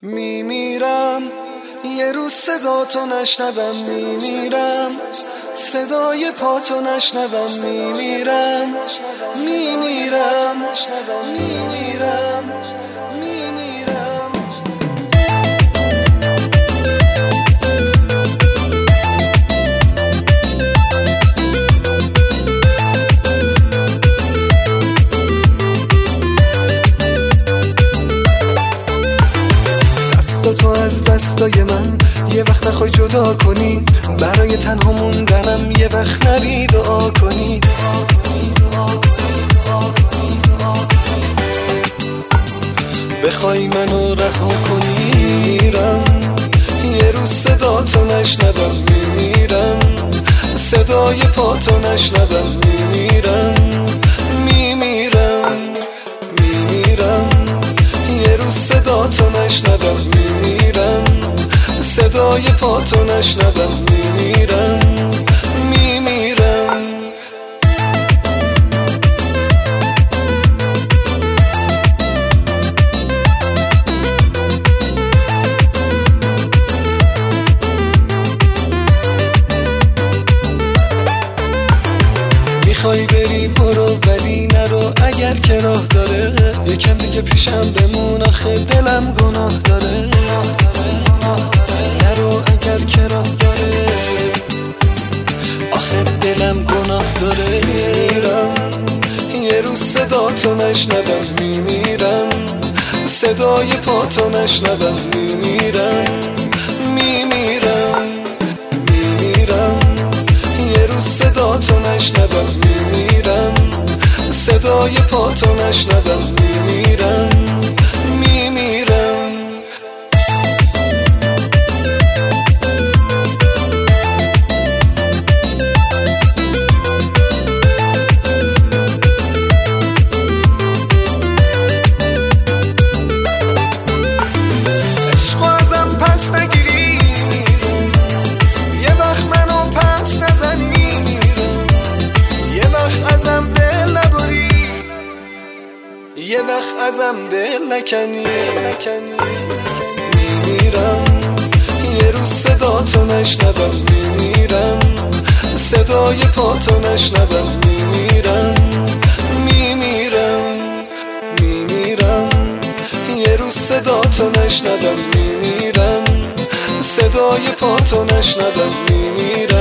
میمیرم یه روز صدا تو نشنوم، میمیرم صدای پا تو نشنوم، میمیرم میمیرم میمیرم میمیرم. دست تو از دستای من یه وقت نخوای جدا کنی، برای تنها موندنم یه وقت نری دعا کنی. بخوای منو رها کنی میرم، یه روز صدا تو نشنوم، میمیرم صدای پا تو نشنوم، میمیرم میمیرم میمیرم. یه روز صدا تو نشنوم، میمیرم صدای پا تو نشنوم، میمیرم میمیرم. میخوای بری برو ولی نرو اگر که راه داره، یکم دیگه پیشم بمون آخه دلم گناه داره. نرو اگر که راه داره، آخه دلم گناه داره. میمیرم یه روز صدا تو نشنوم، میمیرم صدای پا تو نشنوم، میمیرم میمیرم میمیرم. یه روز صدا تو نشنوم، میمیرم صدای پا تو نشنوم، میمیرم میمیرم. عشقو ازم پس نگیری، یه وقت منو پس نزنی، یه وقت ازم دل نبری، یه وقت ازم دل نکنی. میمیرم یه روز صدا تو نشنوم، میمیرم صدای پا تو نشنوم، میمیرم میمیرم میمیرم. یه روز صدا تو نشنوم، میمیرم صدای پا تو نشنوم، میمیرم